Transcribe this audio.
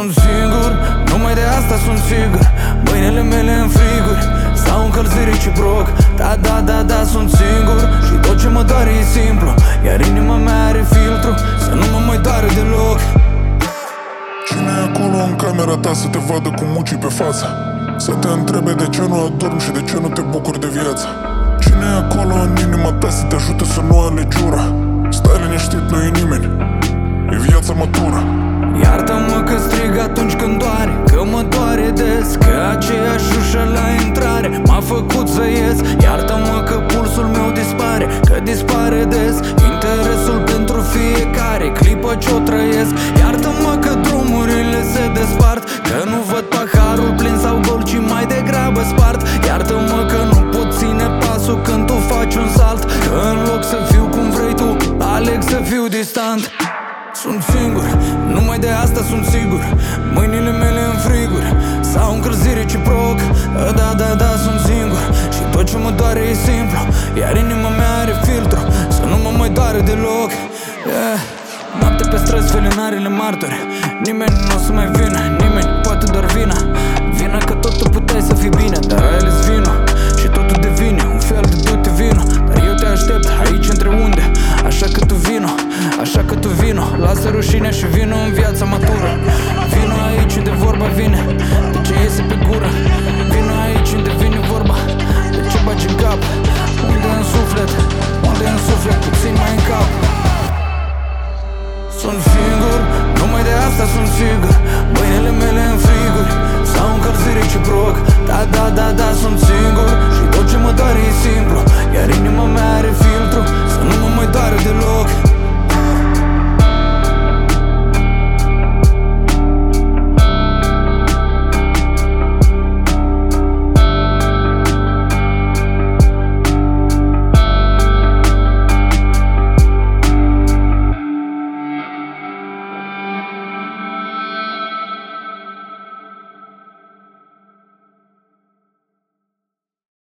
Sunt singur, numai de asta sunt sigur. Mâinile mele în friguri sau încălziri reciproc. Da, sunt singur și tot ce mă doare e simplu. Iar inima mea are filtru, să nu mă mai doare deloc. Cine e acolo în camera ta să te vadă cu mucii pe față? Să te întrebe de ce nu adormi și de ce nu te bucuri de viață? Cine e acolo în inima ta să te ajute să nu alegi ura? Stai liniștit, nu e nimeni, e viața matură. Iartă-mă că strig atunci când doare, că mă doare des, că aceeași ușă la intrare m-a făcut să ies. Iartă-mă că pulsul meu dispare, că dispare des interesul pentru fiecare clipă ce-o trăiesc. Iartă-mă că drumurile se despart, că nu văd paharul plin sau gol, ci mai degrabă spart. Iartă-mă că nu pot ține pasul când tu faci un salt, că în loc să fiu cum vrei tu, aleg să fiu distant. Sunt singur, numai de asta sunt sigur. Mâinile mele în friguri sau încălziri reciproc. Da, sunt singur și tot ce mă doare e simplu. Iar inima mea are filtru, să nu mă mai doare deloc. Noapte pe străzi, felinarele martori. Nimeni nu o să mai vină.